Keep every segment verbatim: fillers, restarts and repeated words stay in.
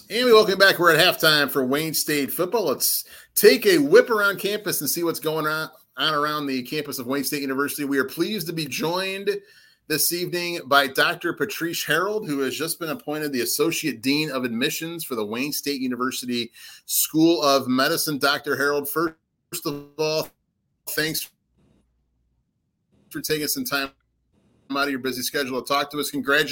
And we welcome back. We're at halftime for Wayne State football. Let's take a whip around campus and see what's going on, on around the campus of Wayne State University. We are pleased to be joined this evening by Doctor Patrice Harold, who has just been appointed the Associate Dean of Admissions for the Wayne State University School of Medicine. Doctor Harold, first of all, thanks for taking some time out of your busy schedule to talk to us. Congratulations.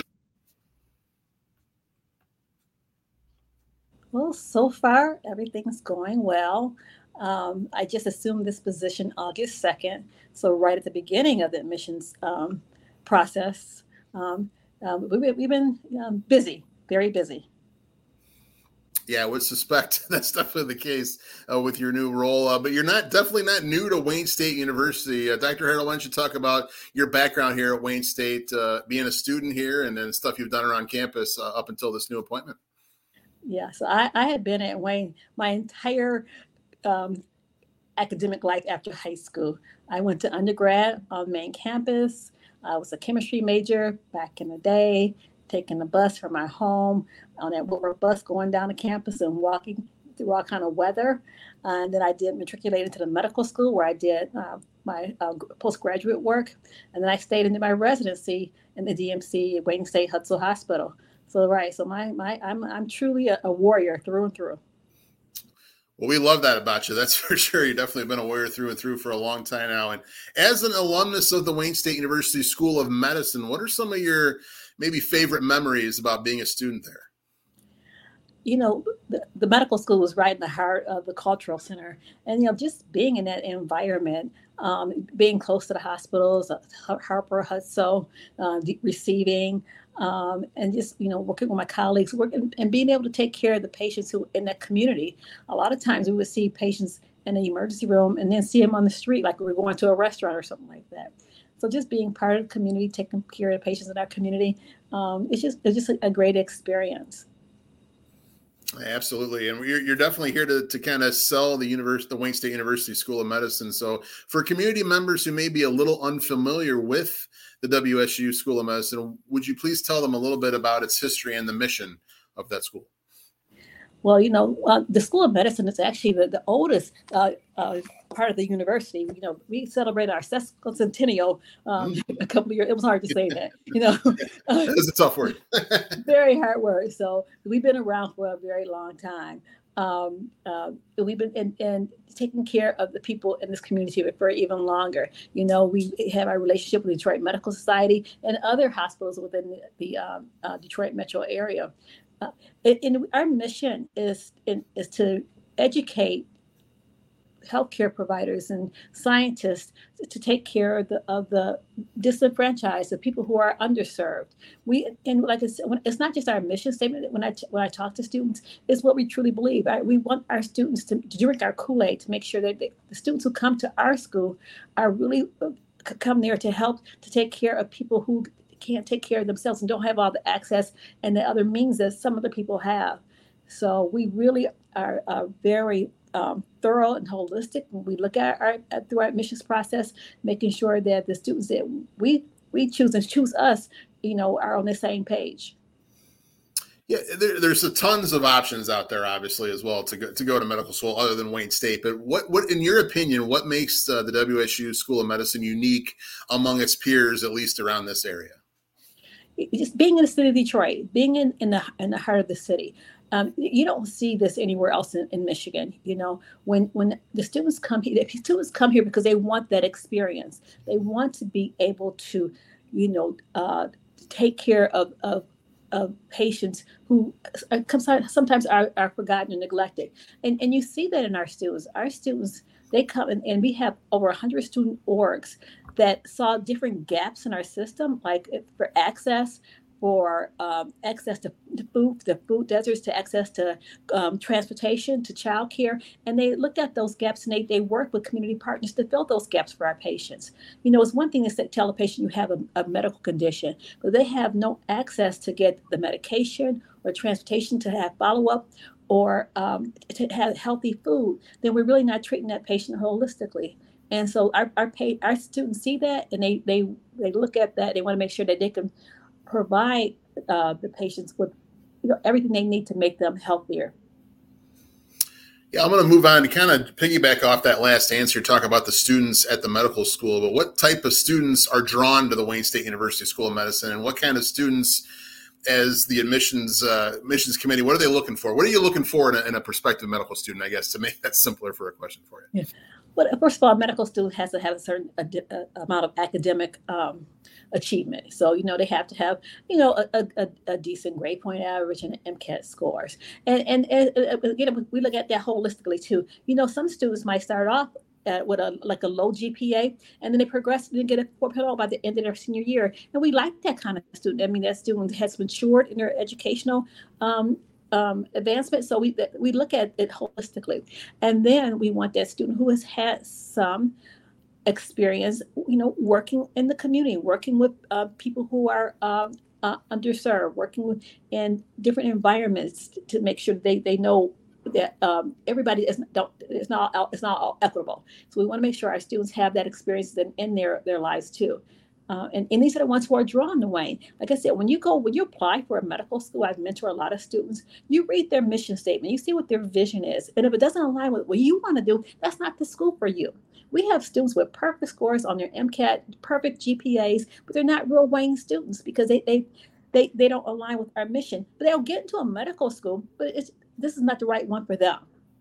Well, so far, everything's going well. Um, I just assumed this position August second, so right at the beginning of the admissions um, process. Um, um, we, we've been um, busy, very busy. Yeah, I would suspect that's definitely the case uh, with your new role. Uh, but you're not definitely not new to Wayne State University. Uh, Doctor Harold, why don't you talk about your background here at Wayne State, uh, being a student here, and then stuff you've done around campus uh, up until this new appointment? Yeah, so I, I had been at Wayne my entire um, academic life after high school. I went to undergrad on main campus. I was a chemistry major back in the day, taking the bus from my home on that Woodward bus going down the campus and walking through all kind of weather. Uh, and then I did matriculate into the medical school where I did uh, my uh, postgraduate work. And then I stayed into my residency in the D M C at Wayne State Hutzel Hospital. So right, so my my I'm I'm truly a, a warrior through and through. Well, we love that about you. That's for sure. You've definitely been a warrior through and through for a long time now. And as an alumnus of the Wayne State University School of Medicine, what are some of your maybe favorite memories about being a student there? You know, the, the medical school was right in the heart of the cultural center. And, you know, just being in that environment, um, being close to the hospitals, uh, Harper, Hutzel, uh, receiving, um, and just, you know, working with my colleagues, working and being able to take care of the patients who in that community. A lot of times we would see patients in the emergency room and then see them on the street, like we were going to a restaurant or something like that. So just being part of the community, taking care of the patients in our community, um, it's just it's just a, a great experience. Absolutely. And you're, you're definitely here to, to kind of sell the universe, the Wayne State University School of Medicine. So for community members who may be a little unfamiliar with the W S U School of Medicine, would you please tell them a little bit about its history and the mission of that school? Well, you know, uh, the School of Medicine is actually the, the oldest uh, uh, part of the university. You know, we celebrated our sesquicentennial um, mm. a couple of years. It was hard to say that, you know. That is a tough word. Very hard word. So we've been around for a very long time. Um, uh, we've been in, in taking care of the people in this community for even longer. You know, we have our relationship with the Detroit Medical Society and other hospitals within the, the um, uh, Detroit metro area. Uh, and our mission is is to educate healthcare providers and scientists to take care of the of the disenfranchised, the people who are underserved. We and like I said, it's not just our mission statement. When I when I talk to students, it's what we truly believe. I, we want our students to, to drink our Kool-Aid to make sure that they, the students who come to our school are really come there to help to take care of people who can't take care of themselves and don't have all the access and the other means that some other people have. So we really are, are very um, thorough and holistic when we look at our at, through our admissions process, making sure that the students that we we choose and choose us, you know, are on the same page. Yeah, there, there's a tons of options out there, obviously, as well to go to go to medical school other than Wayne State. But what, what in your opinion, what makes uh, the W S U School of Medicine unique among its peers, at least around this area? Just being in the city of Detroit, being in, in the in the heart of the city, um, you don't see this anywhere else in, in Michigan. You know, when when the students come here, the students come here because they want that experience. They want to be able to, you know, uh, take care of of of patients who sometimes are, are forgotten and neglected, and and you see that in our students. Our students, they come and, and we have over one hundred student orgs that saw different gaps in our system, like for access, for um, access to, to food, the food deserts, to access to um, transportation, to childcare. And they looked at those gaps and they, they worked with community partners to fill those gaps for our patients. You know, it's one thing to say, tell a patient you have a, a medical condition, but they have no access to get the medication or transportation to have follow-up or um, to have healthy food, then we're really not treating that patient holistically. And so our our, pay, our students see that, and they they they look at that. They want to make sure that they can provide uh, the patients with you know, everything they need to make them healthier. Yeah, I'm going to move on to kind of piggyback off that last answer, talk about the students at the medical school, but what type of students are drawn to the Wayne State University School of Medicine, and what kind of students, as the admissions uh, admissions committee, what are they looking for? What are you looking for in a, in a prospective medical student, I guess, to make that simpler for a question for you? Yeah. Well, first of all, a medical student has to have a certain a, a, amount of academic um, achievement. So, you know, they have to have, you know, a, a, a decent grade point average and MCAT scores. And, and, and again, we look at that holistically too. You know, some students might start off Uh, with a like a low G P A, and then they progress and get a four point oh by the end of their senior year. And we like that kind of student. I mean, that student has matured in their educational um, um, advancement. So we we look at it holistically, and then we want that student who has had some experience, you know, working in the community, working with uh, people who are um, uh, underserved, working with, in different environments to, to make sure they they know that um, everybody is don't it's not it's not all equitable. So we want to make sure our students have that experience in, in their their lives too. Uh, and, and these are the ones who are drawn to Wayne. Like I said, when you go, when you apply for a medical school, I've mentored a lot of students, you read their mission statement, you see what their vision is. And if it doesn't align with what you want to do, that's not the school for you. We have students with perfect scores on their MCAT, perfect G P As, but they're not real Wayne students because they they they, they don't align with our mission. But they'll get into a medical school, but it's this is not the right one for them.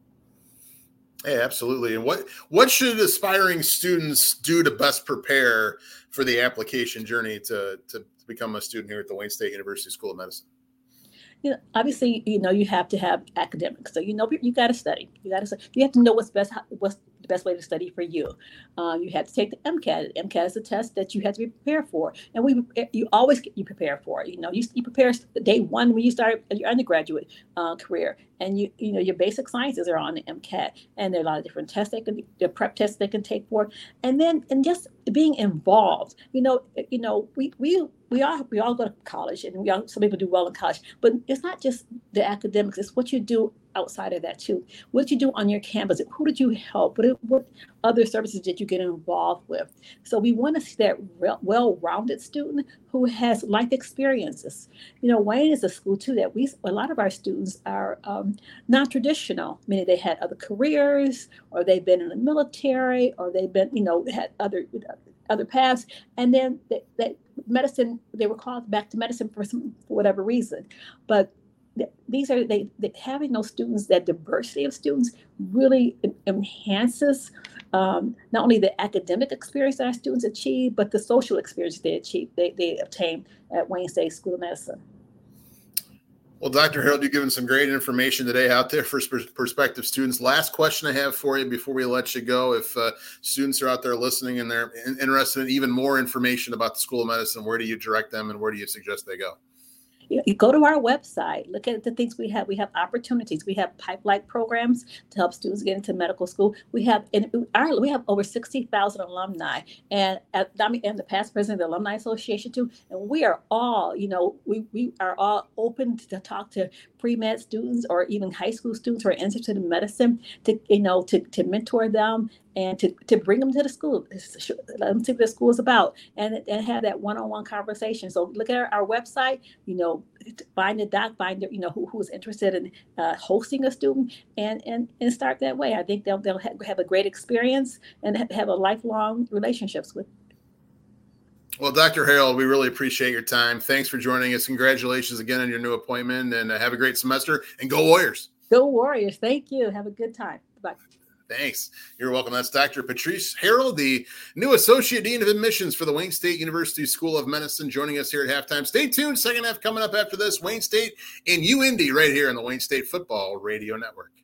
Yeah, absolutely. And what what should aspiring students do to best prepare for the application journey to, to become a student here at the Wayne State University School of Medicine? You know, obviously, you know, you have to have academics. So, you know, you got to study. You got to you have to know what's best, what's the best way to study for you. Uh, you have to take the MCAT. MCAT is a test that you have to be prepared for, and we you always get you prepare for it. You know, you, you prepare day one when you start your undergraduate uh, career, and you you know your basic sciences are on the MCAT, and there are a lot of different tests they can, the prep tests they can take for, and then and just being involved. You know, you know we we. We all we all go to college, and we all, some people do well in college. But it's not just the academics; it's what you do outside of that too. What you do on your campus? Who did you help? What what other services did you get involved with? So we want to see that real, well-rounded student who has life experiences. You know, Wayne is a school too that we a lot of our students are um, non-traditional, meaning they had other careers, or they've been in the military, or they've been you know had other. other paths, and then that, that medicine, they were called back to medicine for some, for whatever reason. But th- these are, they, they having those students, that diversity of students really enhances um, not only the academic experience that our students achieve, but the social experience they achieve, they, they obtain at Wayne State School of Medicine. Well, Doctor Harold, you've given some great information today out there for prospective students. Last question I have for you before we let you go. If uh, students are out there listening and they're interested in even more information about the School of Medicine, where do you direct them and where do you suggest they go? You go to our website, look at the things we have. We have opportunities. We have pipeline programs to help students get into medical school. We have in our, we have over sixty thousand alumni, and at, I'm the past president of the Alumni Association too. And we are all, you know, we, we are all open to talk to pre-med students or even high school students who are interested in medicine, to you know to to mentor them and to, to bring them to the school, let them see what the school is about, and, and have that one-on-one conversation. So look at our, our website, you know, find a doc, find the, you know, who, who's interested in uh, hosting a student, and, and, and start that way. I think they'll, they'll have, have a great experience and have a lifelong relationships with. Well, Doctor Harold, we really appreciate your time. Thanks for joining us. Congratulations again on your new appointment, and uh, have a great semester, and go Warriors. Go Warriors. Thank you. Have a good time. Bye. Thanks. You're welcome. That's Doctor Patrice Harold, the new Associate Dean of Admissions for the Wayne State University School of Medicine, joining us here at halftime. Stay tuned. Second half coming up after this. Wayne State and U Indy right here on the Wayne State Football Radio Network.